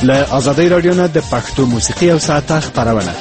له ازادي رادیو نه د پښتو موسیقي او ساعته خبرونه.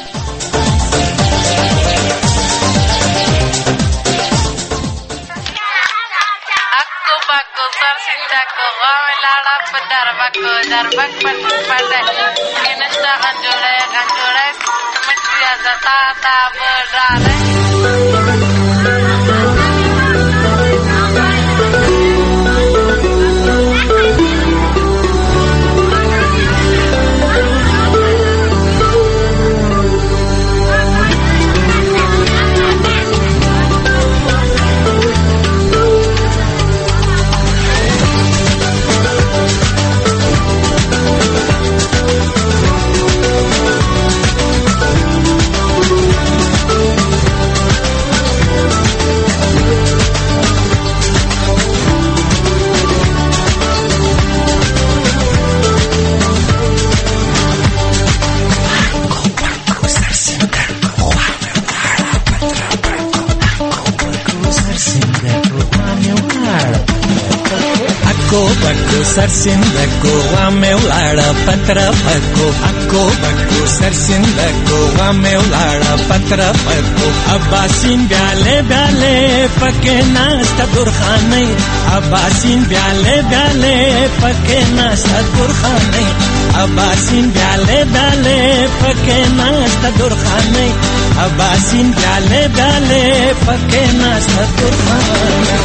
सरसिंदको वामेउलाडा पत्र पको अक्को बक्को सरसिंदको वामेउलाडा पत्र पको अब्बासिन ब्याले ब्याले पके नास्ता दुरखानै अब्बासिन ब्याले ब्याले पके नास्ता दुरखानै अब्बासिन ब्याले ब्याले पके नास्ता दुरखानै अब्बासिन ब्याले ब्याले पके नास्ता दुरखानै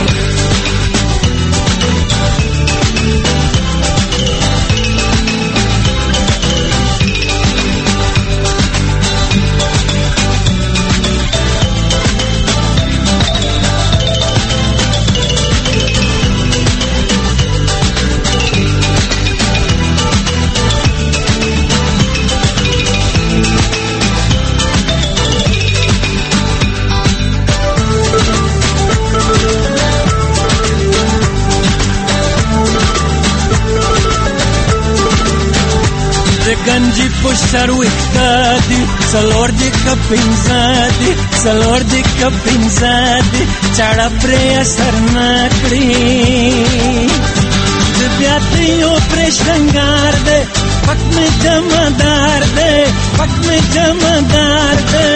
गंजी पुशर विक्तादी सलोर दी कपिंजादी सलोर दी कपिंजादी चाड़ा प्रे असर नाकड़ी दिव्यातियों प्रे श्रृंगार दे पक में जमादार दे पक में जमादार दे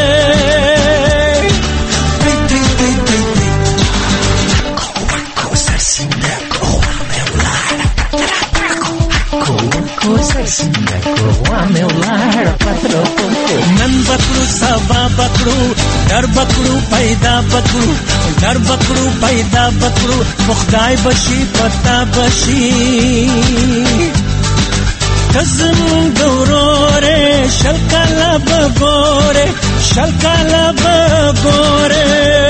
नन बकरू सबा बकरू डर बकरू पैदा बकरू डर बकरू पैदा बकरू मुखदाई बशी पता बशी कज़म गौरोरे शलकाला बगोरे शलकाला बगोरे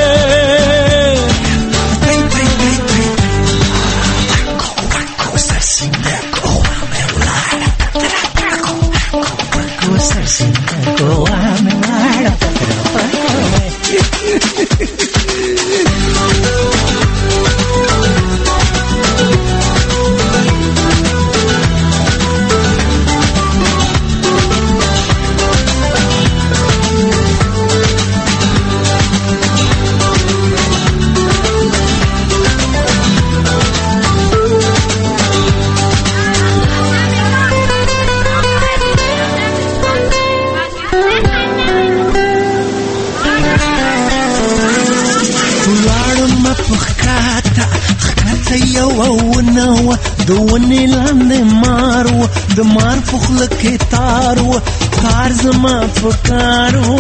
دوونی لاندې مارو د مار فخل کې تارو کار زما پکارو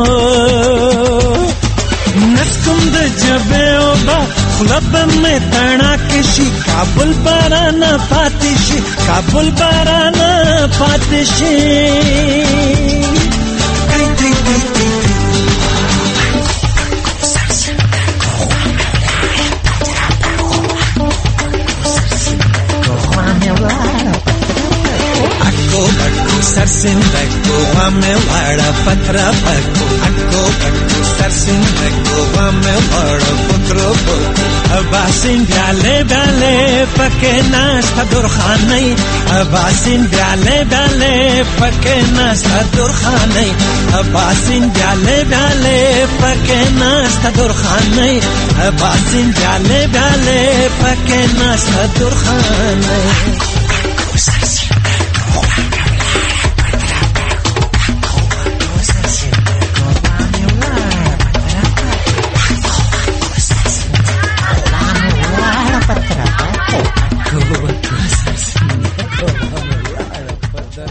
نسکم د جبه او با خلب میں تنا کشي کابل بارانه پاتشي کابل بارانه پاتشي सरसिंदको वामेउलाडा पत्र पको अक्को बक्को सरसिंदको वामेउलाडा पत्र पको अब्बासिन ब्याले ब्याले पके नास्ता दुरखानै अब्बासिन ब्याले ब्याले पके नास्ता दुरखानै अब्बासिन ब्याले ब्याले पके नास्ता दुरखानै अब्बासिन ब्याले ब्याले पके नास्ता दुरखानै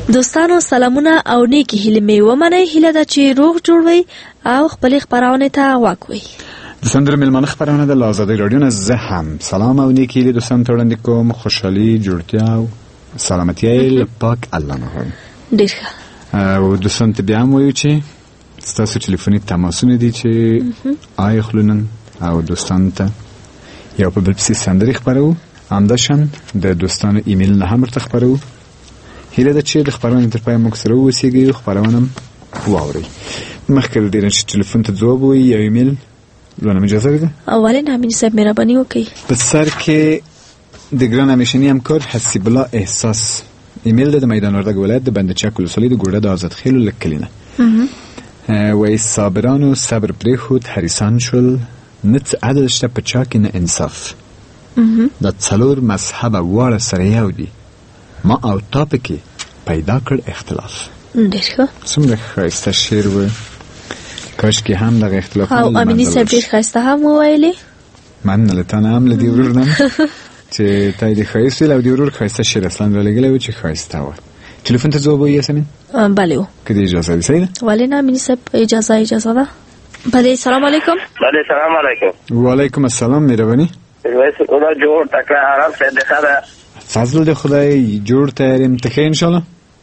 دوستانو سلامونه او نیکی هیله می ومنئ. هیله ده چې روغ جوړ وئ او خپلې خپرونې ته غوږ وئ. دوستان در میلمانه خبرونه د آزادی رادیو نه زه هم سلام او نیکی هیله دوستان ته وړاندې کوم. خوشحالي، جوړتیا او سلامتیا له پاک الله نه غواړم. ډېر ښه. او دوستان ته بیا هم وایو چې ستاسو ټلیفوني تماسونه دي چې اخلو نن او دوستان ته یو په بل پسې سندرې خپرو، همداشان د دوستانو ایمیل نه هم ورته خپرو. هیله ده چې د خپرونې تر پایه موږ سره واوسیږئ او خپرونه هم واورئ. مخکې له دې نه چې ټلیفون ته ځواب ووایي یا ایمیل لونم اجازه ده؟ ولې نه امین صاحب مهرباني وکړئ. په سر کې د ګران همیشني همکار حسیب الله احساس ایمیل ده د میدان وردګ ولایت د بند چک ولسوالۍ د ګوډه د آزاد خیلو له کلي نه. وایي صابرانو صبر پرېښود حریصان شول، نه څه عدل شته په چا کې نه انصاف. دا څلور مذهبه واړه سره یو دي، ما او تا پکې پیدا کړ اختلاف. ډېر ښه. څومره ښایسته شعر و، کاشکې هم دغه اختلافونه او امیني صاحب ډېر ښایسته هم وویلې. مننه له تا نه هم له دې ورور نه چې تا یې د ښایست ویل او د ورور ښایسته شعر اصلا رالېږلی و چې ښایسته وه. ټلیفون ته ځواب وایي یاسمین؟ بلې و. که دې اجازه وي صحیح ده؟ ولې نه امیني صاحب اجازه ده. بلې سلام علیکم. بلې سلام علیکم. وعلیکم السلام مهرباني. میرویس خدا جوړ تکړه آرام سره ده خدا فضل د خدای جوړ تیاریم ته ان شاء الله.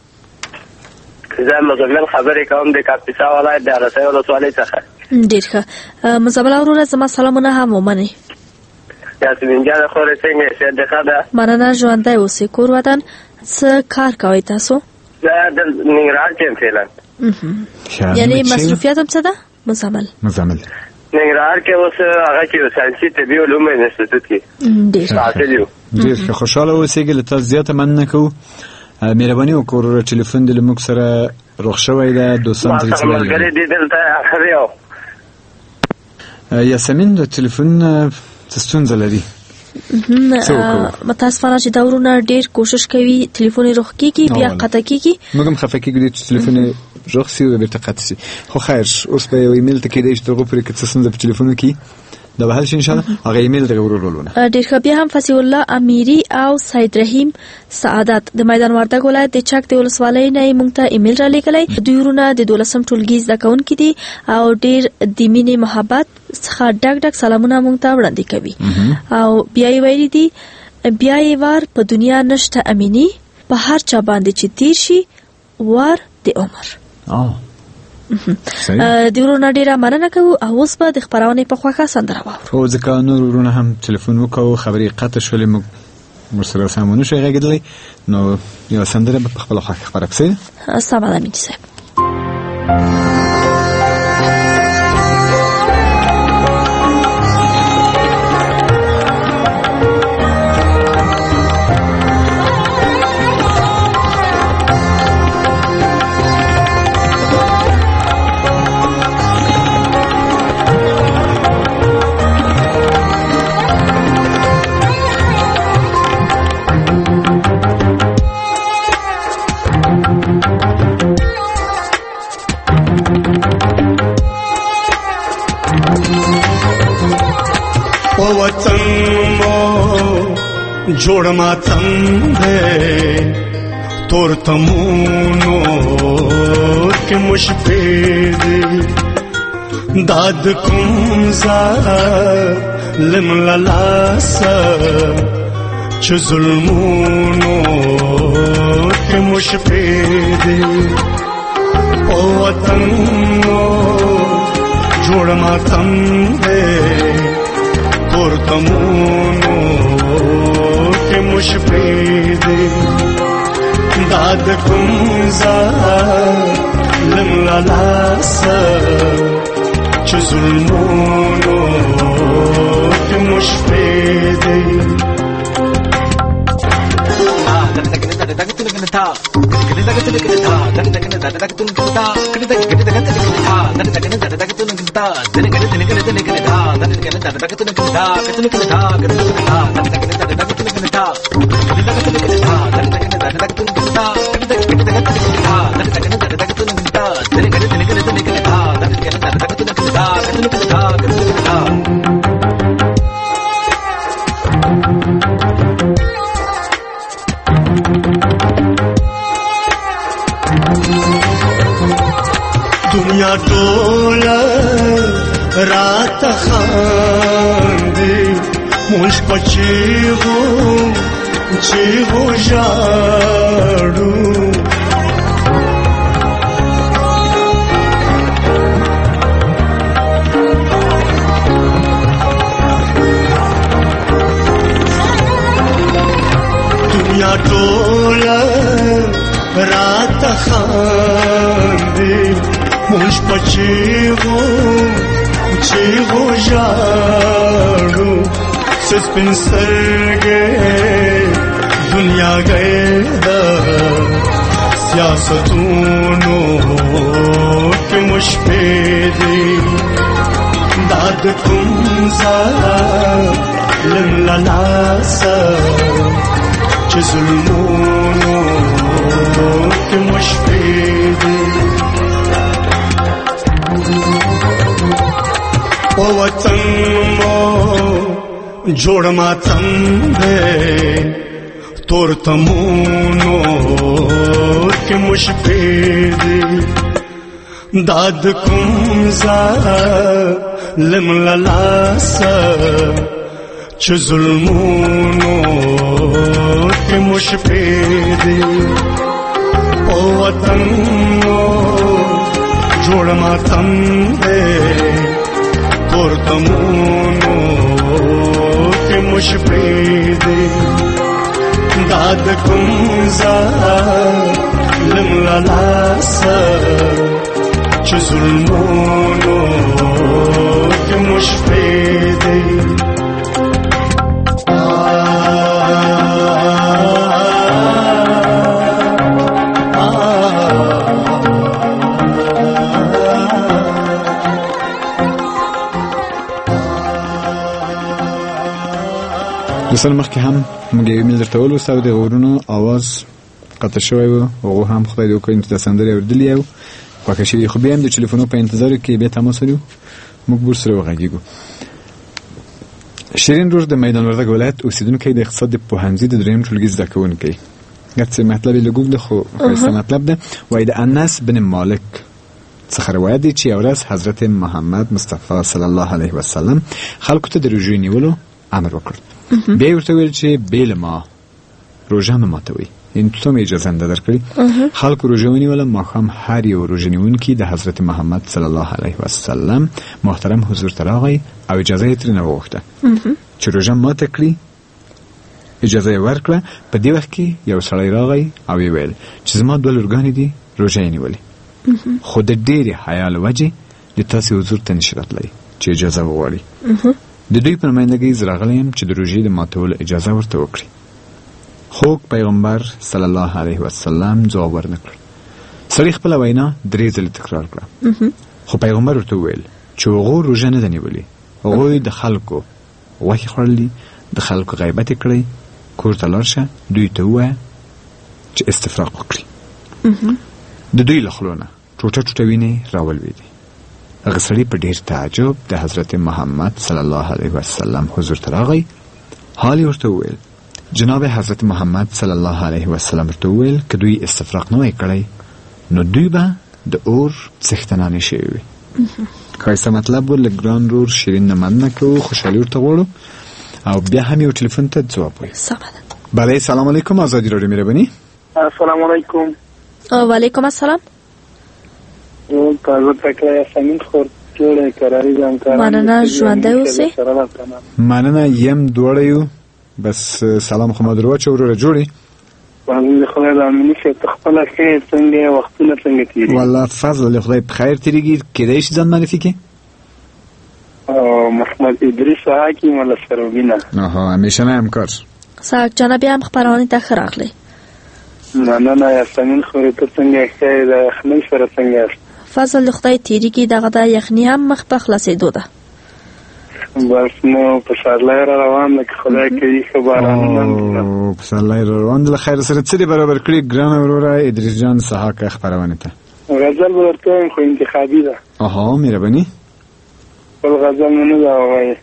زه مزمن خبرې کوم د کاپیسا ولایت د رسۍ ولسوالۍ څخه. ډېر ښه. مزمن وروره زما سلامونه هم ومنئ. یاسمین جان خورې څنګه یې ده خدا؟ مننه ژوندی اوسئ. کور وطن څه کار کوئ تاسو؟ زه د ننګرهار کې یم فعلا. یعنی مصروفیت هم څه ده؟ مزمل ننګرهار کې اوس هغه کې ساینسي طبي علوم انسټیټیوټ کې ډېر حاصل یو. ډېر خوشاله اوسئ. له تاسو زیاته مننه کوو. مهرباني وکړئ ټلیفون دې موږ سره روغ شوی ده. دوستان ترې څه وایي؟ ملګری دې دلته اخر یو یاسمین د ټلیفون څه ستونزه لري؟ متاسفانه چې دا ورونه ډېر کوشش کوي ټلیفون یې روغ کېږي بیا قطع کېږي. موږ هم خفه کېږو چې ټلیفون یې روغ شي او بېرته قطع شي. خو خیر اوس به یو ایمیل ته کېدای شي تر هغو پورې که څه ستونزه په ټلیفونو کې دا به حل شي انشاءالله. هغه ایمیل دغه ورور ولونه. ډېر ښه. بیا هم فصیح الله امیري او سید رحیم سعادت د میدان وردګ ولایت د چک د ولسوالۍ نه یې موږ ته ایمیل رالیږلی. دوی ورونه د 12م ټولګي زده کوونکي دي او ډېر د مینې محبت څخه ډک ډک سلامونه موږ ته وړاندې کوي. او بیا یې ویلي دي بیا یې وار په دنیا نشته امیني، په هر چا باندې چې تیر شي وار د عمر. د ورونه ډېره مننه کوو. او اوس به د خپرونې په خوښه سندره واورو. ځکه نور ورونه هم ټلیفون وکړو، خبرې قطع شولې، موږ ورسره سم ونه شو غږېدلی، نو یوه سندره به په خپله خوښه خپره کړئ. سمه ده امیني صاحب. جوړ ماتم دې تور تمونو کې مشفې دې داد کوم ظالم لاس چې ظلمونو کې مشفې دې او وطن جوړ ماتم دې تور تمونو के मुशफे दे दाद कुंजा लमलास चुजुलमोनो के मुशफे दे دنیا ټوله راته خاندي موږ په چیغو ژاړو دنیا ټوله راته خاندي موږ په چیغو ژاړو سپین سترګې دنیا گئے دا سیاستونو کې مشپې دي داد کوم ظالم لاسه چې ظلمونو کې مشپې دي او وطن مو جوړ ماتم دې تور تمونو کې مشپې دي داد کوم ظالم لاسه چې ظلمونو کې مشپې دي او وطن مو جوړ ماتم دې تور تمونو کې مشپې دي داد کوم ظالم لاسه چې ظلمونو کې مشپې دي مثلا مخکې هم موږ یو ایمیل درته ولوستو د غورونو آواز قطع شوی و هغه هم خدای دې وکړي چې د سندرې اورېدلې یو خوښه شوي خو بیا هم د ټلیفونو په انتظار کې بیا تماس لرو موږ ورسره وغږیږو شیرین روش د میدان وردګ ولایت اوسیدونکی د اقتصاد د پوهنځي د دریم ټولګي زده کوونکی ګټه مطلب یې لګوب ده خو ښایسته مطلب ده وایي د انس بن مالک څخه روایت دی چې یو ورځ حضرت محمد مصطفی صلی الله علیه وسلم خلکو ته د روژې نیولو امر وکړ بیا یې ورته ویل چې بې له ما روژه مه ماتوئ یعنې تو مې اجازه نه ده درکړې خلکو روژه ونیوله ماښام هر یو روژه نیونکي د حضرت محمد صلی الله علیه وسلم محترم حضور ته راغی او اجازه یې ترېنه وغوښته چې روژه ماته کړي اجازه یې ورکړه په دې وخت کې یو سړی راغی او یې ویل چې زما 2 لورګانې دي روژه یې نیولې خو د ډېرې حیا له وجې د تاسې حضور ته نشي راتلی چې اجازه وغواړي د دوی په نمایندګۍ زه راغلی یم چې د روژې د ماتولو اجازه ورته وکړي خوږ پیغمبر صلی الله علیه وسلم ځواب ورنه کړ سړي خپله وینا 3 ځلې تکرار کړه خو پیغمبر ورته وویل چې هغو روژه نه ده نیولې هغوی د خلکو غوښې خوړلي د خلکو غیبت یې کړی کور ته لاړ شه دوی ته ووایه چې استفراق وکړي د دوی له خولو نه ټوټه ټوټه وینې راولوېدې هغه سړي په ډېر تعجب د حضرت محمد صلی الله علیه وسلم حضور ته راغی حال یې ورته وویل جناب حضرت محمد صلی الله علیه وسلم ورته وویل که دوی استفراق نه وای کړی نو دوی به د اور څښتنانې شوي وي ښایسته مطلب و لږ ګران رور شیرین نه مننه کوو خوشحالي ورته غواړو او بیا هم یو ټلیفون ته ځواب وایو بله سلام علیکم آزادی راډیو مهرباني السلام علیکم وعلیکم السلام تازه تکړه یاسمین خور جوړه قراری ځانکار مننه ژوندی اوسئ مننه یم دواړه یو بس سلام خو ما درواچو وروره جوړې والله خدای د امني شه تخپل خیر څنګه وختونه څنګه تیری والله فضل له خدای په خیر تیریږي کېدای شي ځان معرفي کې محمد ادریس حکیم ولا سروبینا همیشه نه همکار ساک جناب هم خبرانی ته ښه راغلی نه یاسمین خو ته څنګه خیر خنۍ سره څنګه فضل خدای تیریږي دغه د یخني هم مخ په خلاصېدو ده بس نو پسرلی را روان ده که خدای کوي ښه بارانونه پسرلی را روان ده له خیر سره څه دې برابر کړي ګرانه وروره ادریس جان سهاک خپرونې ته غزل به درته وایم خو انتخابي ده مهرباني بل غزل مې نه ده ووایي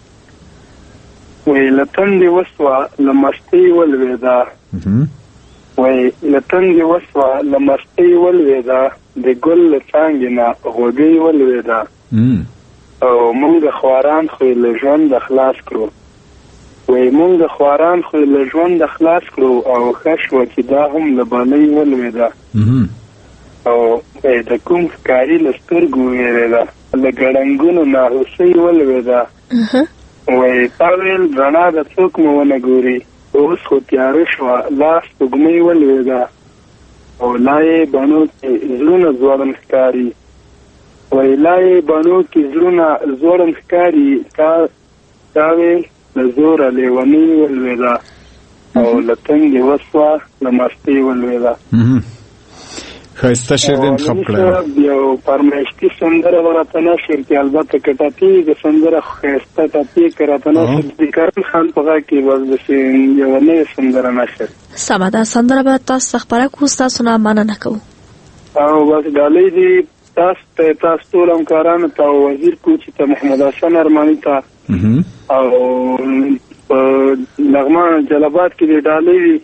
وایي له تندې وسوه له مستۍ ولوېده وای لتنګ وسوه لمستي ولويدا د ګل څنګه نه غوږی ولويدا او مونږ خواران خو له ژوند خلاص کړو وای مونږ خواران خو له ژوند خلاص کړو او خشوه چې دا هم له باندې ولويدا او د کوم کاری لسترګو ویریدا له ګړنګونو نه اوسې ولويدا وای پاویل رڼا د څوک مو نه ګوري اوس خو تیار شو لاس وګمې ولويدا او لای بانو کې زړونه زوړم ښکاری وای لای بانو کې زړونه زوړم ښکاری تاویل زور لیونی ولويدا او لتنګ وسوه لمستي ولويدا خایسته شعر دې انتخاب کړی یو فرمایشتي سندره ورته نشر کې البته کټاتی د سندره خایسته ټاپی کراته نشر د کرن خان په غا کې وځي یو نه سندره نشر سمه ده سندره به تاسو خبره کو تاسو نه مننه کوو او بس ډالۍ دي تاسو ټول همکارانو ته وزیر کوچ ته محمد حسن ارمانی ته او نغمه جلبات کې دی ډالۍ دي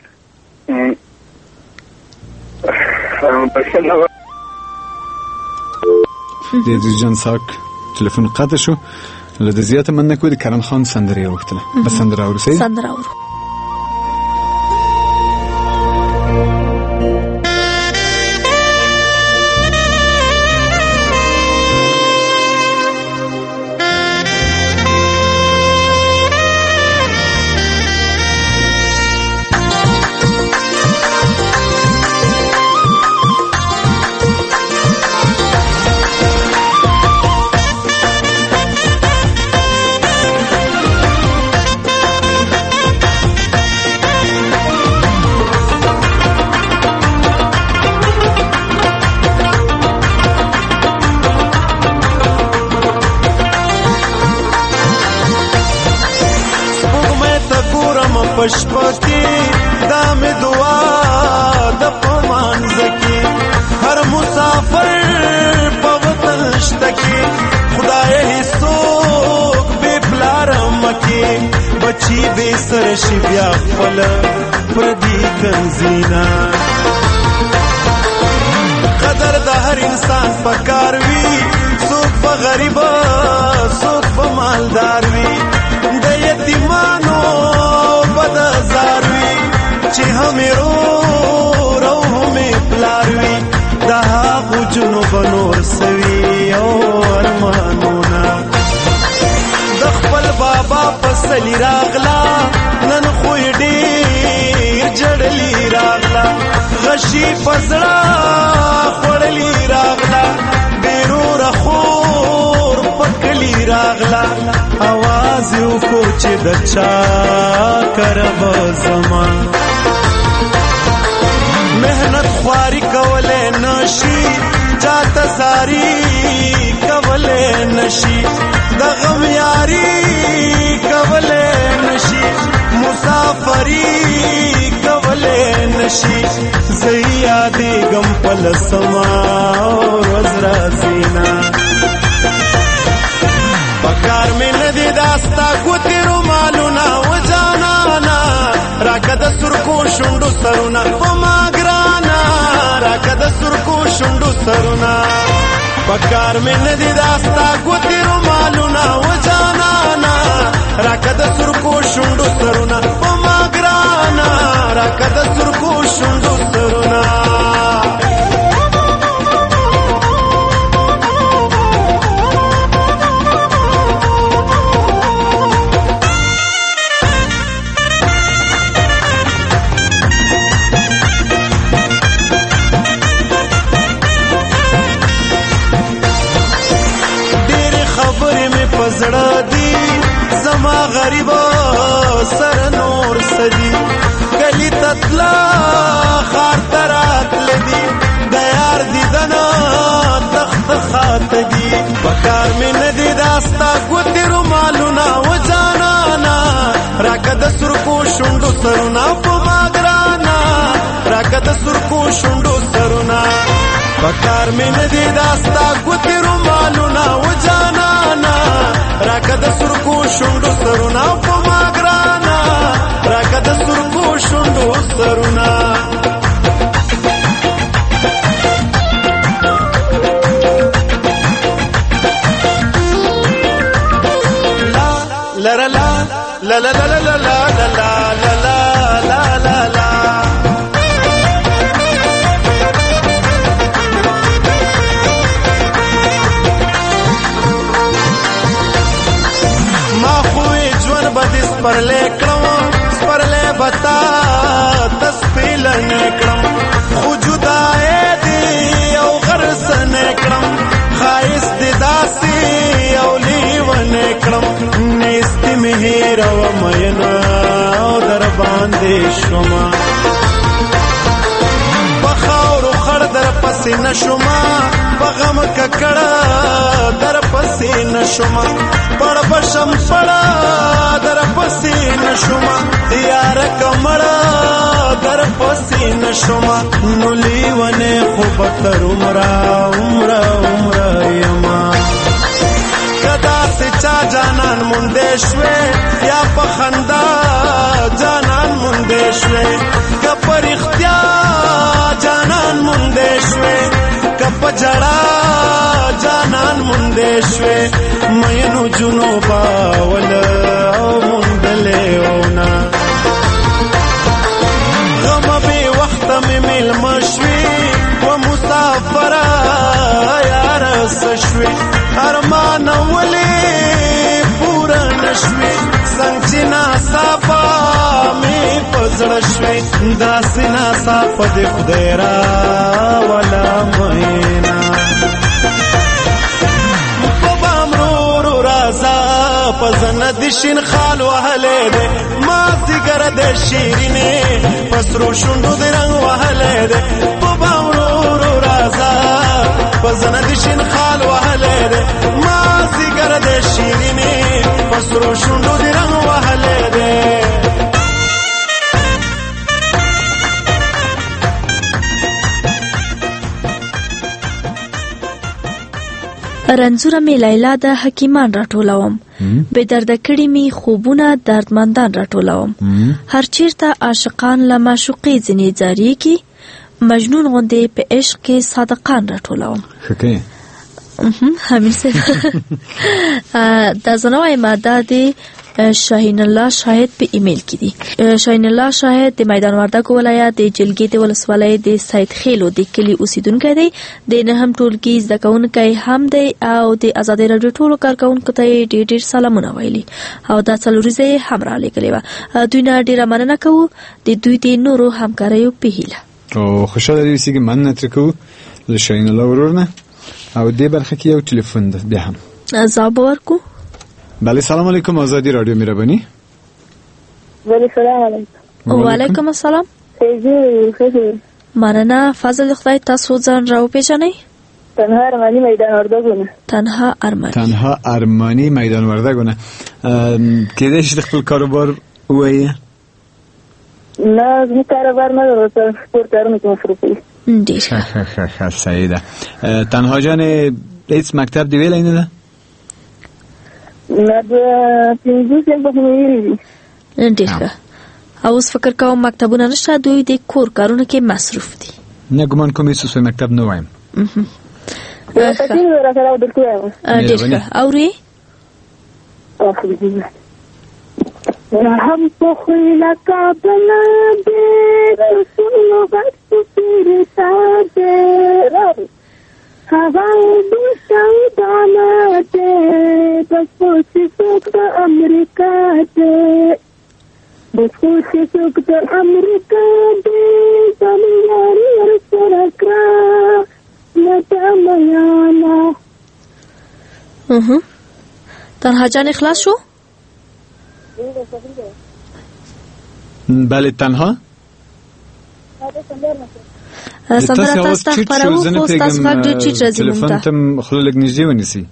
د جان ساک تلیفون قطع شو له د زیاته مننه کوي د کرم خان سندره وختله بس سندره اورسي سندره اورو پشپکی دام دعا د پمان زکی هر مسافر په وطن شتکی خدای هیڅوک بے پلار مکی بچی بے سر شي بیا خپل پردي کنزینا قدر د هر انسان پکار وی څوک په غریب څوک په مالدار وی د یتیمانو زاروی چې همرو رو همې پلاروي دا غوجونو بنور سوي او ارمانونا د خپل بابا پسلی راغلا نن خو ډېر جړلی راغلا غشي فزړه خړلی راغلا بیرو رخور پکلی راغلا आवाज یو کو چې د چا کرب زمان مهنت خواري کوله نشي چاته ساری کوله نشي د غم یاري کوله نشي مسافری کوله نشي زیادې غم پل سما او روز رازینا پکار میں ندی داستا گوتی رومالونا و جانانا راکد سرکو شنڈو سرونا پماگرانا راکد سرکو شنڈو سرونا پکار میں ندی داستا گوتی رومالونا و جانانا راکد سرکو شنڈو سرونا پماگرانا راکد سرکو شنڈو سرونا زړه دی زما غریبا سر نور سدي کلی تطلا خار ترات لدی د یار دیدنا تخت خات دی پکار می ندی داستا ګوتی رومالونا و جانانا راکد سرکو شوندو سرونا پماګرانا راکد سرکو شوندو سرونا پکار می ندی داستا ګوتی رومالونا و جانانا راکد سرکو شوندو سرونا پماګرانا راکد سرکو شوندو سرونا مندې شوما په خاورو خړ در پسې نشوما په غم ککړه در پسې نشوما پړ بشم پړه در پسې نشوما یار کمړه در پسې نشوما نو لیونه خو بتر عمره یما کدا سے چا جانان مونډې شوې یا په خندا جانان مونډې شوې کپر اختیار جانان مونډې شوې کپ جړا جانان مونډې شوې مینو جنوبا ول او مونډلې اونا غم به وخت مې مل مشوي و مسافر یار سشوي ارمان ولې پورا نشوي څنګه ناصافه مې پزړ شوي داسې ناصافه دې خدای را ولا مینا په بامرو رازا پزنه د شین خال وهلې دې ما زګر د شیرینه پسرو شوندو د رنگ وهلې دې په بامرو رازا پزنه د شین خال وهلې دې ما زګر د شیرینه پسرو شوندو د رنگ وهلې دې رنځوره می لیلا د حکیمان راټولوم به درد کړي می خوبونه دردمندان راټولوم هر چیرته عاشقان له معشوقې ځنې جاری کی مجنون غوندې په عشق کې صادقان راټولوم شکه همین څه دا زنوای ماده دی شاهین الله شاهد په ایمیل کې دي شاهین الله شاهد د میدان وردګ ولایت د جلګې د ولسوالۍ د سید خیلو د کلی اوسیدونکی دی د نه هم ټولګي زده کوونکی هم دی او د آزادۍ راډیو ټولو کارکوونکو ته ډېر ډېر سلامونه ویلي او دا څلوریزه هم را لېږلې وه دوی نه ډېره مننه کوو د دوی د نورو همکاریو په هیله او خوشحاله دې اوسئ مننه ترې کوو له شاهین الله ورور نه او دې برخه کې یو ټلیفون ده بیا هم ځواب ورکو بله سلام علیکم آزادی رادیو مهربانی بله سلام علیکم وعلیکم السلام خیلی مننه فضل خدای تاسو ځان راوپېژنئ تنها ارمانی میدان وردګونه تنها ارمانی میدان وردګونه کېدای شي د خپل کاروبار ووایې نه زموږ کاروبار نه درلود سپورت کارونه کې مصروف یم ډېر ښه صحیح ده تنها جانې هېڅ مکتب دې ویلی نه ده نه د پنځه سیل به مې ویلي دي ډېر ښه او اوس فکر کوم مکتبونه نشته دوی د کور کارونو کې مصروف دي نه ګمان کوم هېڅ اوس مکتب نه وایم پسې راسره اودلته وایم ډېر ښه اورې هم پخوی لکا بنا دے رسولو بس پیر سادے ہوائی دوشاو دانا دے بس پوچی سوک دا امریکہ دے بس پوچی سوک دا امریکہ دے زمیاری ورسر اکرا نتا میانا تنها جان اخلاص شو؟ بله تنها سندره تاسو ته خپرو خو تاسو غږ ډېر ټیټ راځي مونږ ته تلیفون ته خوله لږ نږدې ونیسئ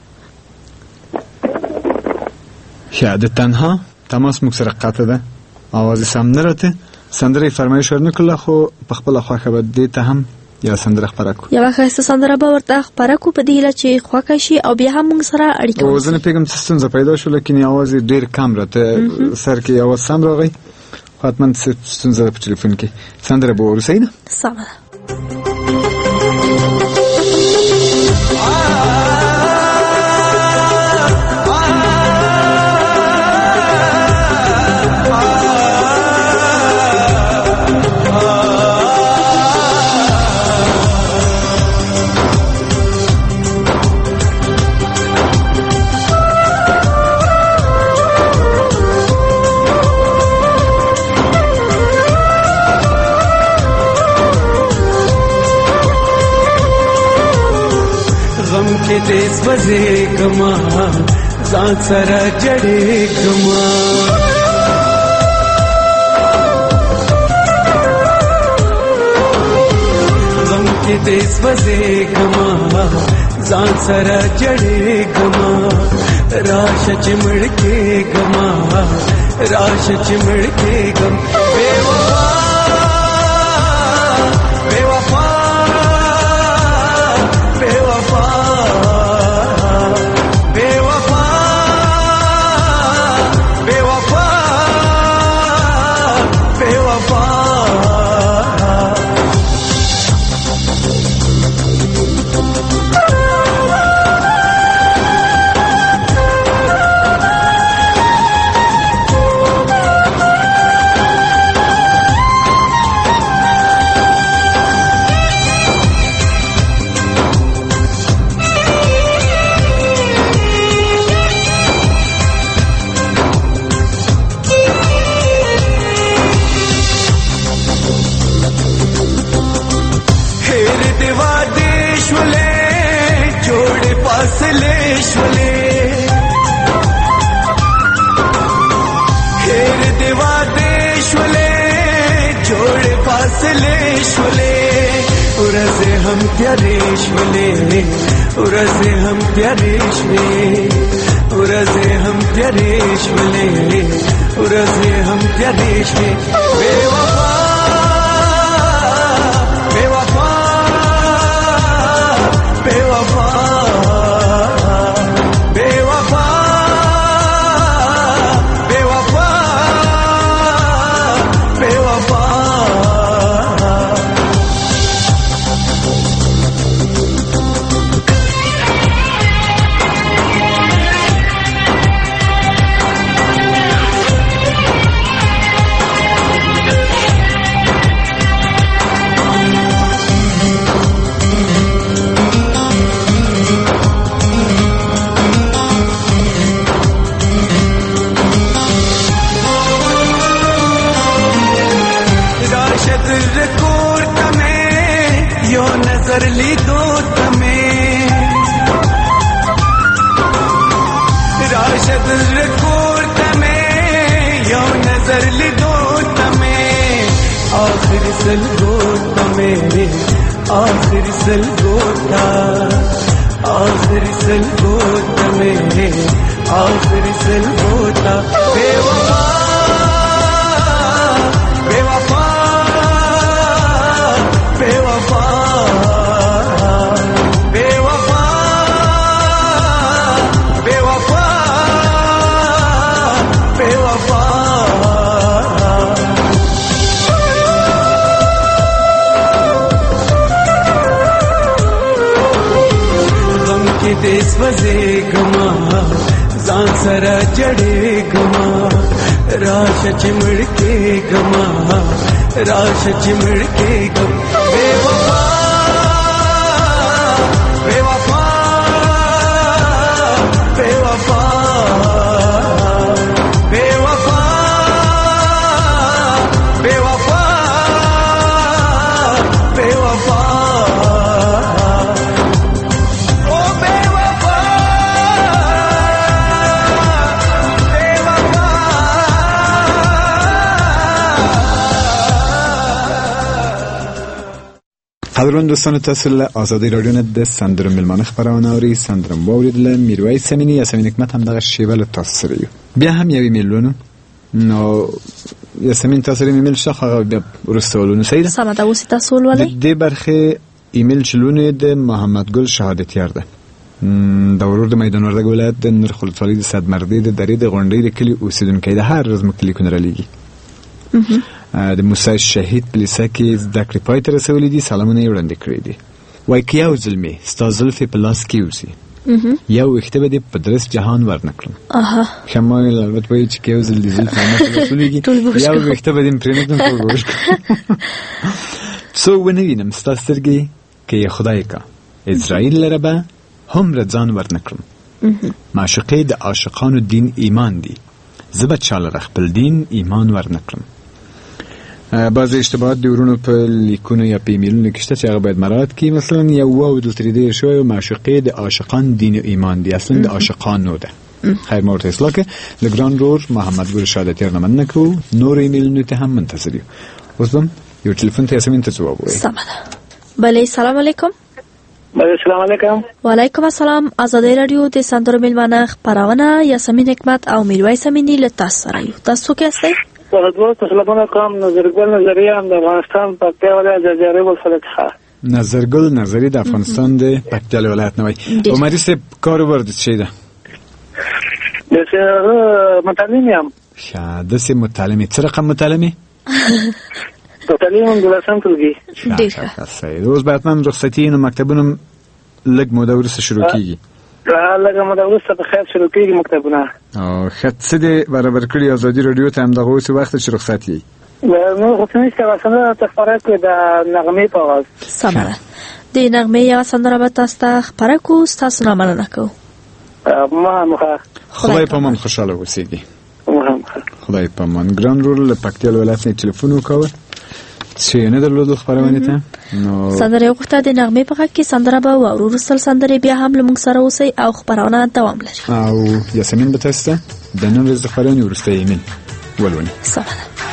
ښه د تنها تماس موږ سره قطع ده اواز یې سم نه راته سندره یې فرمایش ورنکړله خو په خپله خوښه به دې ته هم یوه سندره خپره کړو یوه ښایسته سندره به ورته خپره کړو په دې هیله چې خوښه شي او بیا هم موږ سره اړیکه او زه نه پوهېږم څه ستونزه پیدا شو لیکن اواز یې ډېر کم راته سر کې اواز سم راغی خو حتما ستونزه ده په ټلیفون کې سندره به وروسئ نه سمه ده دیس وزے گما ځان سره جړې گما کې دې سوځې ګما ځان سره جړې ګما راشه چې مړ کې ګما راشه چې مړ کې ګم بے وفا بے وفا بے وفا بے وفا بے وفا بے وفا उरसे हम क्या रेशमले उरसे हम क्या रेशमे उरसे हम क्या रेशमले उरसे हम क्या रेशमे बेवफा बेवफा बेवफा बेवफा बेवफा बेवफा नजर ली दो तमें राशद रिकॉर्ड तमें यो नजर ली दो तमें आखिर सल गो तमें आखिर सल गोता आखिर सल गो तमें आखिर सल गोता बेवफा बेवफा बेवफा बेवफा बेवफा बेवफा गम के देश वजे गमा जान सरा जड़े गमा राश चिमड़ के गमा राश चिमड़ के गम बेवफा बेवफा बेवफा बेवफा बेवफा बेवफा ओ बेवफा बेवफा قدرمن دوستان تاسو له آزادی رادیو نه د سندرو ملمانه خبرونه اوري سندرم واوریدل میرویس سمینی یاسمین حکمت هم دغه شیبه له تاسو سره یو بیا هم یو ایمیلونو نو یاسمین تاسو له ایمیل شخه بیا ورسولونو سید سمه تاسو تاسو ولې د برخه ایمیل چلونه د محمد ګل شهادتیار ده د ورور د میدان وردګ ولایت د نرخ ولسوالۍ د صدمردی د درې د غونډې د کلی اوسیدونکو د هر ورځ مکلیکونه را لېږي د موسی شهید پلیسه کې زده کړې پای ته رسولي دي سلامونه یې وړاندې کړي دي وایي که یو ځل مې ستا زلفې په لاس کې اوسي یو ویښته به دې په درس جهان ورنکړم ښه ما ویل البته وایي چې که یو ځل دې زلفې ما ته رسولېږي یو ویښته به دې پرېنږدم ټول به وشکړم څو ونه وینم ستا سترګې که یې خدای کا اسرائیل لره به هومره ځان ورنکړم معشوقې د عاشقانو دین ایمان دی زه به چا لره خپل دین ایمان ورنکړم بعضی اشتباهات د ورونو په لیکونو یا په ایمیلونو کې شته چې هغه باید مراعات کړي مثلا یو واو دلته ډېر شوی معشوقې د عاشقان دین و ایمان دی اصلا د عاشقانو ده خیر ما ورته اصلاح که لګران رور محمد ګل شهادتیار نه مننه کوو نور ایمیلونو ته هم منتظر یو اوس به یو ټلیفون ته یاسمین ته ځواب ووایي سمه ده بله سلام علیکم. السلام علیکم. وعلیکم السلام. ازادي رادیو د سندرو میلمانه خبرونه یاسمین حکمت او میرویس امینی له تاسو سره یو. تاسو کې اسئ؟ سلام علیکم. نظرګل نظریه د افغانستان په پکتیا ولایت د جاري ولسوالۍ څخه. نظرګل نظری د افغانستان د پکتیا ولایت نه وای. عمري صاحب کار ورته چي ده؟ د متعلم یم. شاده سي متعلمي. څه رقم متعلمي؟ تعلیم دولسم ټولګي. ډېر. اوس باید من رخصتي نو مکتبونه لږ موده وروسته شروع کیږي. لږ موده وروسته په خیر شروع کیږي مکتبونه. او څه دې برابر کړی ازادي رادیو ته هم دغه اوس وخت چې رخصت یې؟ نو خو څنګه چې سندره تخبره کوي د نغمې په اواز. سمه. د نغمې یا سندره به تاسو ته خبره کو تاسو نه مننه کو. مخه خدای په من خوشاله اوسېږي. خدای په من. ګران رول له پکتیا ولایت نه ټلیفون وکاوه چې نه درلود خبرونه ته نو سندره وخته د نغمې په حق کې سندره به او ورسل سندره بیا هم له موږ سره اوسئ او خبرونه دوام لري. او یاسمین به تاسو د نن ورځې خبرونه ورسته ایمن ولونی. سلام.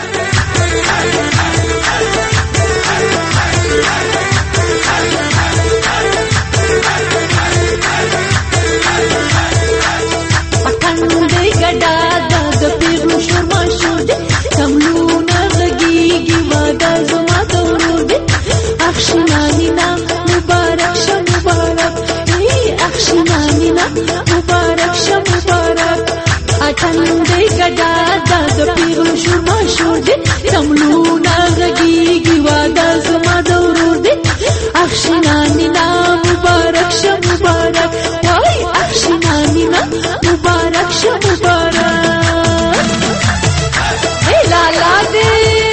مبارک شه مبارک اټن دې ګډا د پیغلو شور ما شور دې تملونه غږیږي واده زما د ورور دې اخشنانی نا مبارک شه مبارک وای اخشنانی نا مبارک شه مبارک ای لالا دې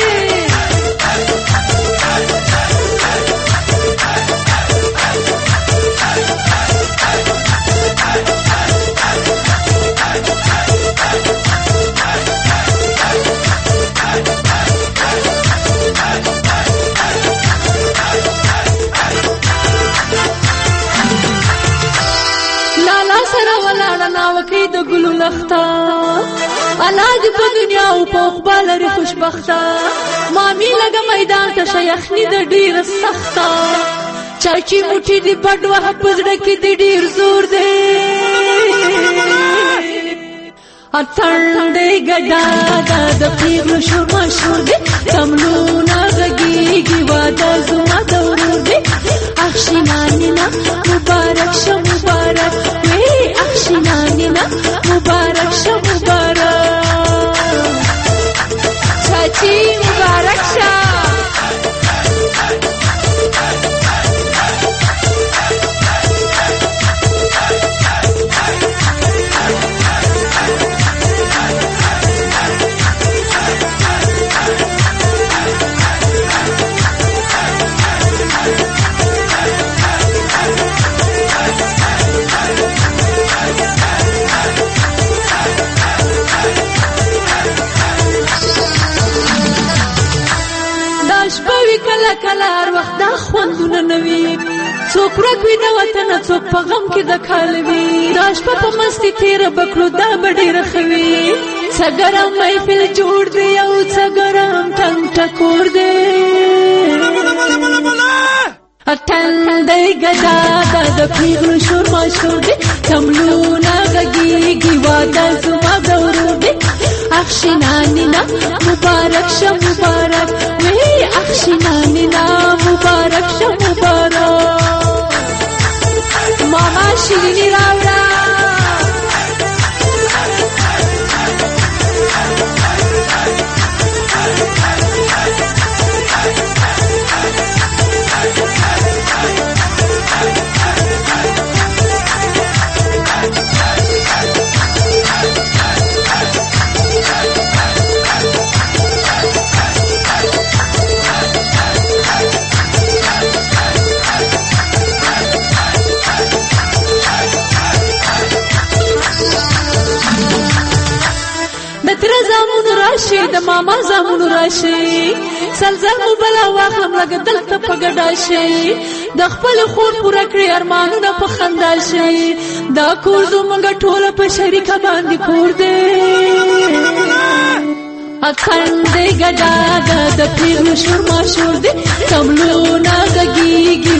وکي د ګلو لخته الاج په دنیا او په خپل لري خوشبخته مامي لګ میدان ته شيخني د ډیر سخته چاچی موټي دی بډ وه پزړه کې د ډیر زور دی اټن دې ګډا د پیغلو شور مشهور دی تملونه غږیږي واده زما د ورور دی اخشنانی نا مبارک شه مبارک اخشنانی نا مبارک شه مبارک چاچی مبارک شه کلار وخت دا خوندونه نوي څوک رکوي د وطن څوک په غم کې د کالوي دا شپه په مستی تیر بکړو دا بډېر خوي څګرم محفل جوړ دی او څګرم ټنګ ټکور دی اټن دې ګډا د پیغلو شور مشهور دی تملونه غږیږي واده زما د ورور دی اخشنانی نا مبارک شه مبارک وی اخشنانی نا مبارک شه مبارک ماما شیرینی راوړه راشي د ماما زامونو راشي سلزمو بلا واخلم لګ دلته په ګډا شي د خپل خور پوره کړی ارمانونه په خندا شي دا کور زمونږ ټوله په شریکه باندې کور دی اخند دې ګډا د پیغلو شور مشهور دی تملونه غږیږي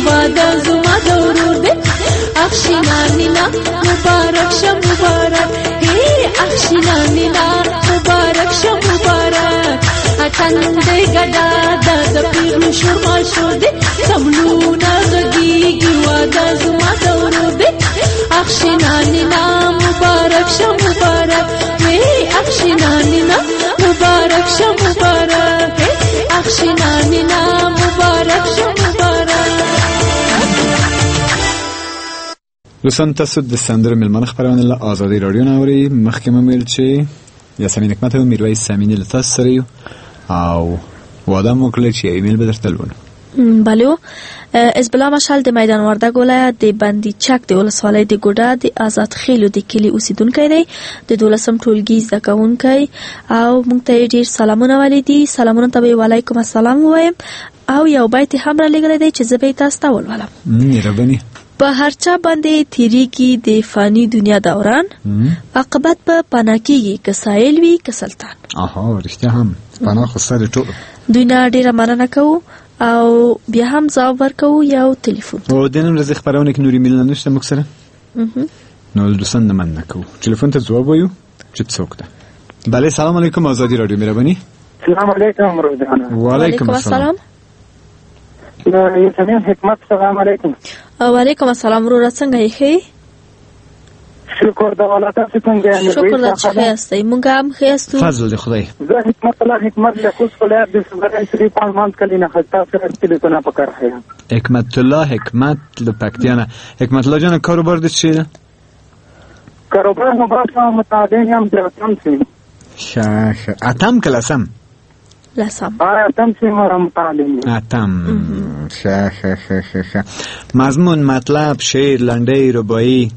اخشینانینا مبارک شه مبارک هی اخشینانینا مبارک شه مبارک اتن دې ګډا د پیغلو شورما شور دې سملونه غږیږي واده زما د ورور دې اخشینانینا مبارک شه مبارک هی اخشینانینا مبارک شه مبارک اخشینانینا مبارک شه مبارک. دوستان تاسو د سندرو ملمنه خبرونه له آزادي رادیو نه اوري. مخکې مې ویل چې یاسمین حکمت او میرویس سامینی له تاسو سره یو او واده مو کړل چې ایمیل به درته لولو. بله حزب الله مشال د میدان وردګ ولایت د بندي چک د ولسوالۍ د ګوډه د آزاد خیلو د کلی اوسیدونکی دی، د 12م ټولګي زده کوونکی او موږ ته ډیر سلامونه ولیدي. سلامونه ته وعلیکم السلام وایم او یو بیت هم را لګل دی چې زه به تاسو ته ولولم. مهرباني. په هر چا باندې تیریږي د فانی دنیا دوران، عاقبت په پناه کیږي که سایل وي که سلطان. اها رښتیا هم پناه خو سره ټول. دوی نه ډیره مننه کوو او بیا هم ځواب ورکوو یو ټلیفون. او د نن ورځې خبرونه کې نوري میل نشته موږ سره. نو دوستان نه مننه کوو. ټلیفون ته ځواب وایو چې څوک ده. بله سلام علیکم آزادی رادیو مهرباني. سلام علیکم روزانه. وعلیکم السلام. یاسمین حکمت سلام علیکم. وعلیکم السلام ورور څنګه یې؟ شکر د الله تاسو څنګه یې؟ شکر د چې هستئ. مونږ هم ښه یاستو. فضل دی خدای. زه حکمت الله حکمت له خوست ولایت د صبرای سری پالمان کلی نه خطا سره ټلیفون په کار خیا. حکمت الله حکمت له پکتیانه. حکمت الله جان کاروبار د چی ده؟ کاروبار مو باسه متعدین هم د اتم سي. شه اتم کلاسم. لسم. اتم سي مرم تعلیم. اتم. شه مضمون مطلب شعر لنډی رباعی.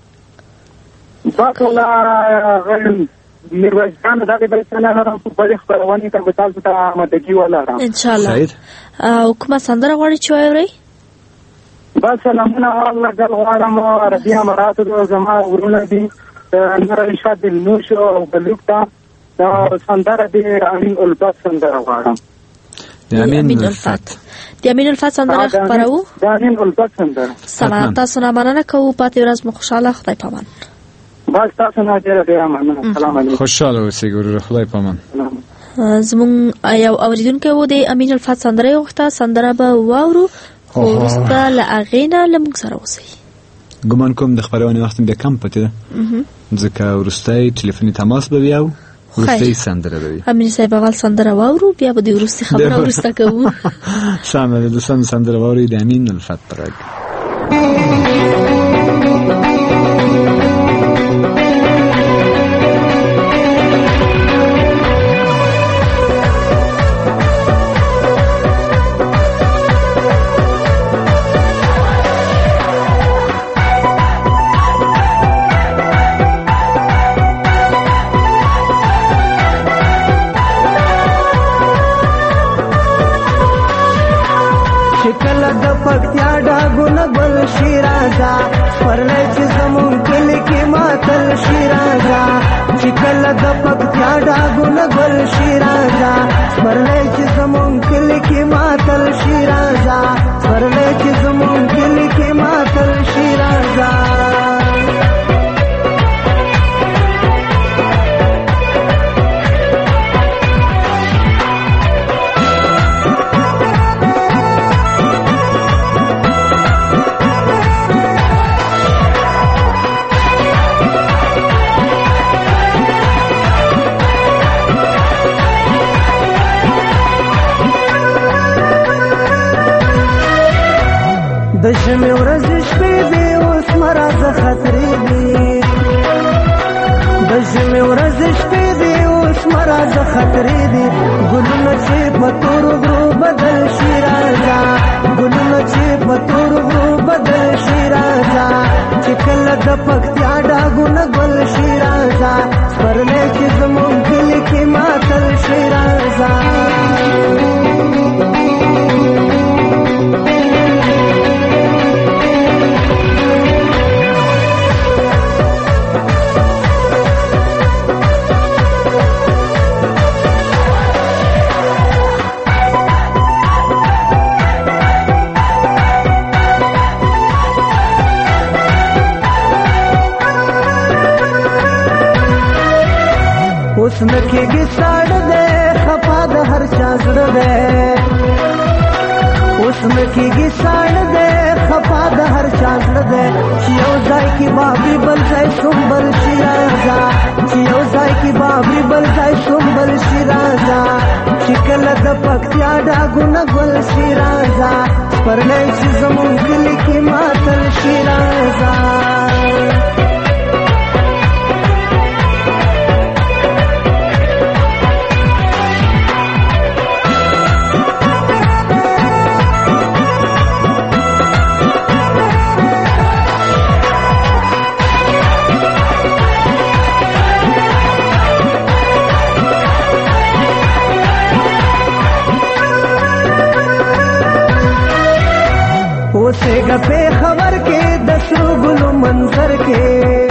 باکولا میرویس خان دا د بلسنه لرم په بل خبرونه ته تاسو ته آمادګي ولرم ان شاء الله. او کومه سندره غواړئ چې واورئ؟ بس سلامونه الله جل غواړم عربي امارات د زما ورونه دي نور ارشاد النوش او بلوکتا دا سندره دي امین الفت سندره غواړم. د امین الفت. د امین الفت سندره خبرو؟ د امین الفت سندره. سلام تاسو نه مننه کوو. پاتې ورځ مو خوشاله. خدای پامان. بس تاسو نه ډیره مننه. سلام علیکم. خوشاله اوسئ ګورو. خدای پامان. زمون یو اوریدونکو و د امین الفت سندره وخته سندره به واورو خو وروسته له هغې نه له موږ سره اوسئ. ګمان کوم د خبرونې وخت بیا کم پاتې ده ځکه وروستی ټلیفوني تماس به وي او وروستی سندره به وي. امین صاحب اول سندره واورو بیا به د وروستي خبره وروسته کوو. سمه ده. دوستان سندره واورئ د امین الفت په غږ. دشمي ورځې شپې دي اوس مرزه خطرې دي. دشمي ورځې شپې دي اوس مرزه خطرې دي. ګلونه چې په تور غرو بدل شي راځه. ګلونه چې په تور غرو بدل شي راځه. چې کله د پکتیا ډاګونه ګل شي راځه. سپرلی چې زموږ کلي کې ماتل شي راځه. اوس نکېږي ساړه دی خفا د هر چا زړه دی اوس نکېږي ساړه دی خفا د هر چا زړه دی چې یو ځای کې بابري بل ځای سنبل شي راځه چې یو ځای کې بابري بل ځای سنبل شي راځه چې کله د پکتیا ډاګونه ګل شي راځه سپرلی چې زمونږ کلي کې ماتل شي راځه اوسېږه پېښور کې د سرو ګلو منظر کې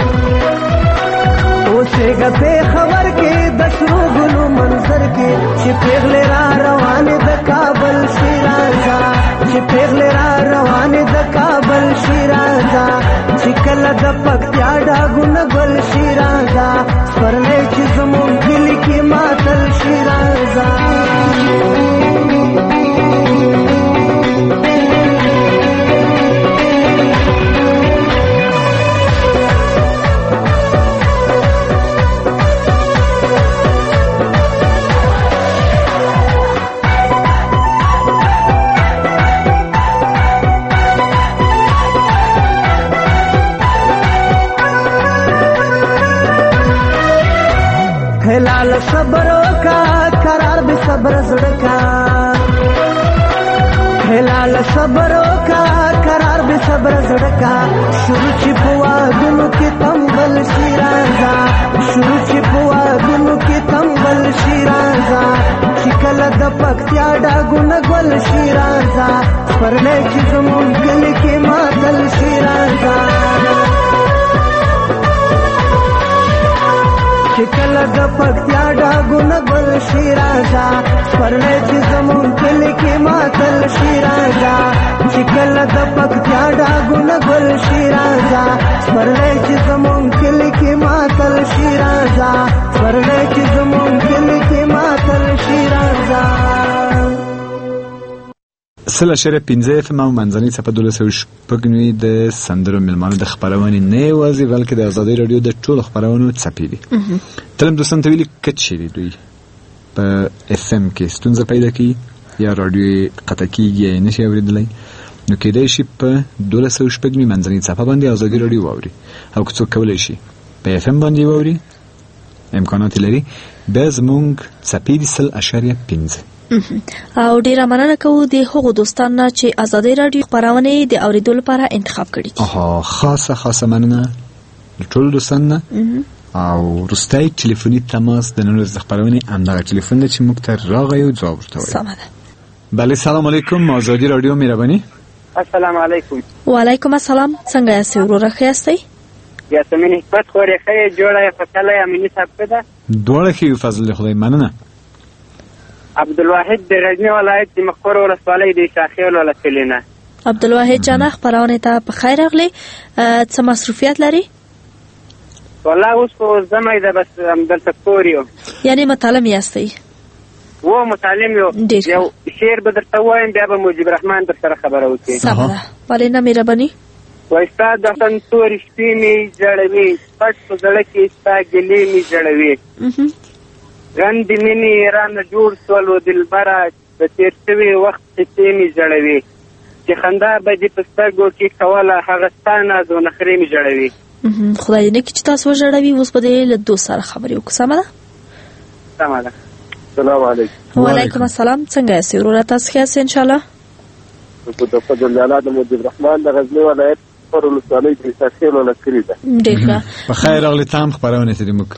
اوسېږه پېښور کې د سرو ګلو منظر کې چې پېغلې را روانې د کابل شي راځه چې پېغلې را روانې د کابل شي راځه چې کله د پکتیا ډاګونه ګل شي راځه سپرلی چې زمونږ کلي کې ماتل شي راځه هلال صبرو کا قرار بھی صبر زڑکا هلال صبرو کا قرار بھی صبر زڑکا شروع چی پوا دنو کی تنبل شیرازا شروع چی پوا دنو کی تنبل شیرازا چکل د پکتیا ډاګونه ګل شیرازا سپرلی چې زمونږ کلي کې ماتل شیرازا چې کله د پکتیا ډاګونه ګل شي راځه سپرلی چې زمونږ کلي کې ماتل شي راځه چې کله د پکتیا ډاګونه ګل شي راځه سپرلی چې زمونږ کلي کې ماتل شي راځه سپرلی چې زمونږ کلي کې ماتل شي راځه سل اشاره 15 FM او منځنۍ څپه 12 د سندرو ملمانو د خبرونې نه یوازې بلکې د ازادۍ رادیو د ټولو خبرونو څپې دي. تلم دوستان ته ویلي کټ شوي دوی په FM کې ستونزه پیدا کوي یا رادیو قطع کېږي یا یې نشي اورېدلی نو کېدای شي په 12 منځنۍ څپه باندې ازادۍ رادیو واوري او که څوک کولی شي په FM باندې واوري امکانات لري بیا زمونږ څپې دي 10.15 او ډیره مننه کوو د هغو دوستانو نه چې ازادۍ رادیو خبرونه د اوریدو لپاره انتخاب کړي دي. خاصه مننه ټول دوستانو او وروستی ټلیفوني تماس د نن ورځې خبرونه همدغه ټلیفون دی چې موږ ته راغی او ځواب ورته وایي. سمه ده. بله سلام علیکم ازادۍ رادیو مهرباني. السلام علیکم. وعلیکم السلام. څنګه یاستئ وروره ښه یاستئ؟ یاسمین حکمت خورې ښه یې جوړه یې فصله یې امیني صاحب ښه ده؟ دواړه ښه یو فضل خدای مننه. عبدالواحد د غزني ولایت د مقر ولسوالۍ د شاخیل ولسوالۍ نه. عبدالواحد جانه خبرونه ته په خیر راغلی. څه مصروفیت لري؟ والله اوس خو زمی ده بس همدلته کور یو. یعنې متعلم یاستئ؟ و متعلم یو شعر به درته ووایم بیا به مجیب رحمان در سره خبره وکړي. سمه ده. ولې نه مهرباني. وایي ستا د سنتورې شپې مې ژړوي پټ په زړه کې ستا ګیلې مې ژړوي غندې مینې رانه جوړ شول و دلبره د تېر شوي وخت قصې مې ژړوي چې خندا به دې په سترګو کې کوله هغه ستا ناز و نخرې مې ژړوي. خدای دې نه کړي چې تاسو وژړوي. اوس به دې له دوست سره خبرې وکړو. سمه ده. سمه ده. السلام علیکم. وعلیکم السلام. څنګه یاستئ وروره تاسو ښه یاستئ انشاءالله؟ د فضل الله د مجیب رحمان د غزني ولایت پر ولسوالۍ کې شاخیل ولسوالۍ ده. ډېر ښه. په خیر راغلی تام خپرونه ته دې موږ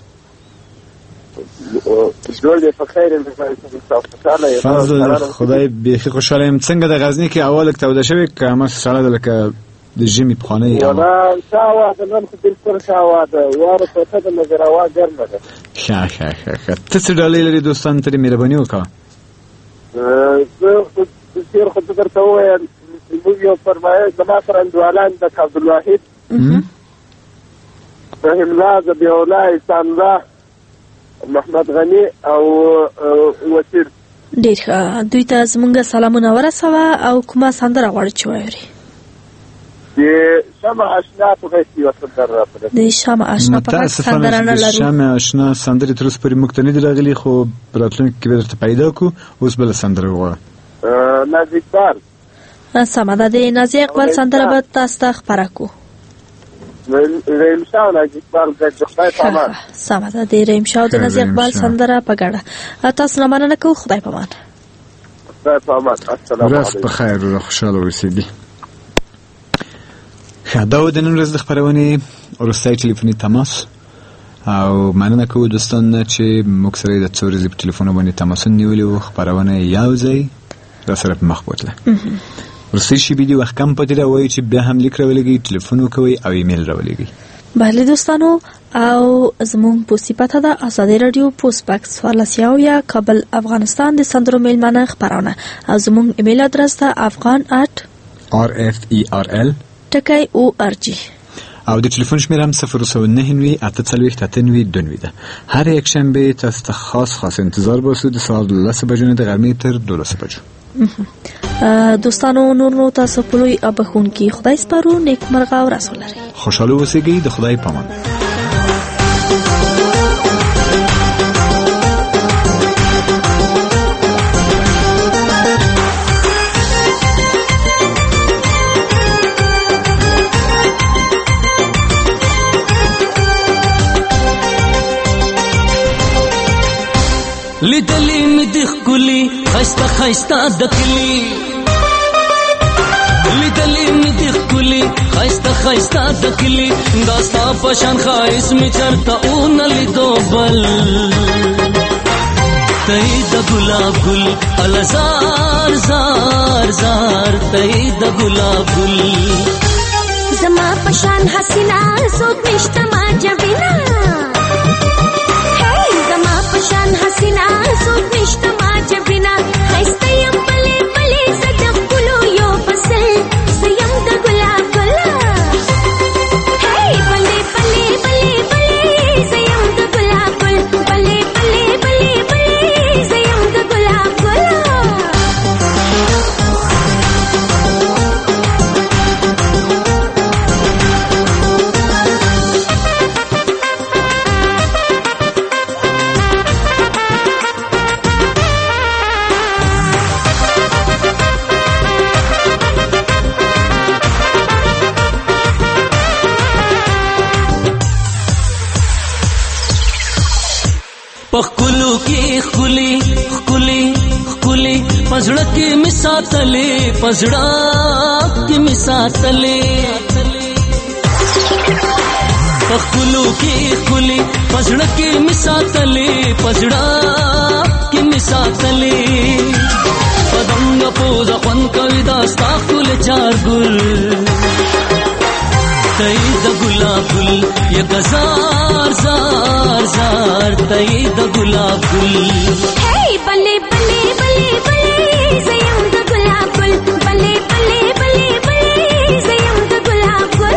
جوړ دې په خیر فضل خدای بیخي خوشحاله یم. څنګه د غزني کې اول لږ توده شوې که همه سړه ده لکه د ژمي پخوانۍ هوا؟ شاوه ده نن خو بلکل شاوه ده واوره پرته ده مګر هوا ګرمه ده. ښه ته څه ډالۍ لري دوستانو ته دې مهرباني وکړه. زه تېر خو څه درته ووایم موږ یو فرمایش زما سره انډوالان د عبدالواحد رحیم الله ذبیح الله احسان الله محمد غنی او وسیر. ډیر ښه، دوی ته زمونږ سلامونه ورسوه او کومه سندره غواړي چې واوري؟ د شمع اشنا په غږ کې سندره راپره. د شمع اشنا په غږ سندره نه لرو. شمع اشنا سندره تر اوسه پورې موږ ته نه دي راغلي، خو راتلونکي کې به درته پیدا کړو. اوس بله سندره وغواړه. نازي اقبال. سمه ده، د نازي اقبال سندره به تاسو ته خپره کړو. رحیم شاه او نازي اقبال د خدای په امان. سمه ده، د رحیم شاه او د نازي اقبال سندره په ګډه. تاسو نه مننه کوو، خدای په امان. خدای په امان. السلام علیکم. ورځ په خیر او خوشاله اوسئ. دا و د نن ورځ د خپرونې وروستی ټلیفوني تماس، او مننه کوو دوستان چې موږ سره د څو ورځې په ټلیفون باندې تماسونه نیولي وو. خپرونه یو ځای را سره په مخ بوتله. وروستۍ شېبې دي، وخت کم پاتې ده. وایي چې بیا هم لیک راولېږئ، ټلیفون وکوئ او ایمیل راولېږئ. بله دوستانو، او زموږ پوسټي پته ده آزادي رادیو پوسټ باکس 14 کابل افغانستان د سندرو میلمانه خپرونه، او زموږ ایمیل ادرس ده afghan@rferl.org. او د ټلیفون شمېره هم 009 840 ده. هر یک شنبه تاسو ته خاص انتظار باسو د سهار 10 بجو نه د غرمې تر 12 بجو. دوستانو نور تاسو په لوی ابخون کې خدای سپارو، نیکمرغه او ورځ ولرئ. خوشاله اوسئ. د خدای پامان. لیدلی می د ښکلي ښایسته ښایسته د کلي، لیدلی می د ښکلي ښایسته ښایسته د کلي، دا ستا په شان ښایست مې چېرته ونه لیدو بل. ته یې د ګلاب ګل اله زار زار زار، ته یې د ګلاب ګل. زما په شان حسینه څوک نشته ما جبینه، زما په شان حسینه څوک نشته ما جبینه. ښایسته یم بلې بلې زه د ښکلو یو فصل، زه یم د ګلاب ګله. بلې بلې بلې بلې زه یم د ګلاب ګل، بلې بلې بلې بلې زه یم د ګلاب ګله. پخکلو کې ښکلي ښکلي ښکلي، پزړه کې مې ساتلې، پزړه کې مې ساتلې. پخکلو کې ښکلي پزړه کې مې ساتلې، پزړه کې مې ساتلې. پدنګ پوزه خوند کوي دا ستا ښکلی چار ګل، ته یې د ګلاب ګل یک زار زار زار، ته یې د ګلاب ګل. بلې بلې بلې بلې زه یم د ګلاب ګل، بلې بلې بلې بلې زه یم د ګلاب ګل.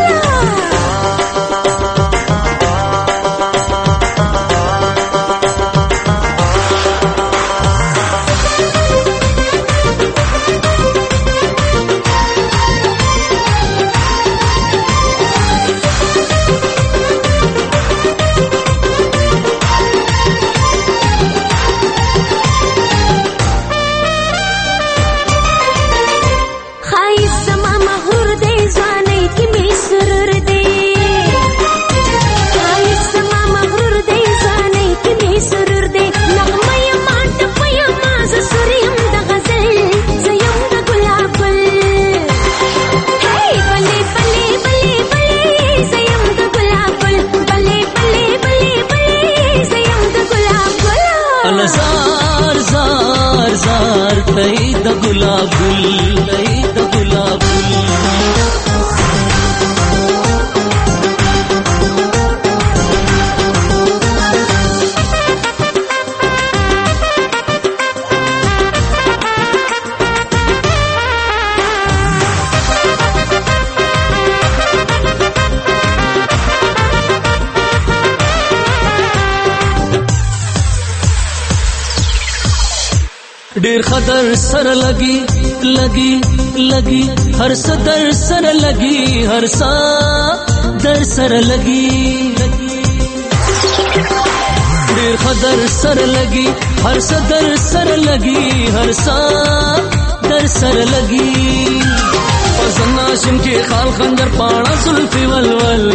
زار زار زار، ته یې د ګلاب ګل، ته یې د ګلاب ګل. ډیر خطر سره لګي لګي لګي هر صدر سره لګي هر سا در سره لګي ډیر خطر سره لګي هر صدر سره لګي هر سا در سره لګي پسنا شم کې خال خنجر پاڼه زلفي ولول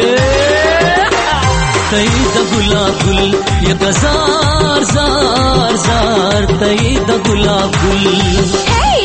تئی د گلاب گل یا زار زار زار تئی د گلاب گل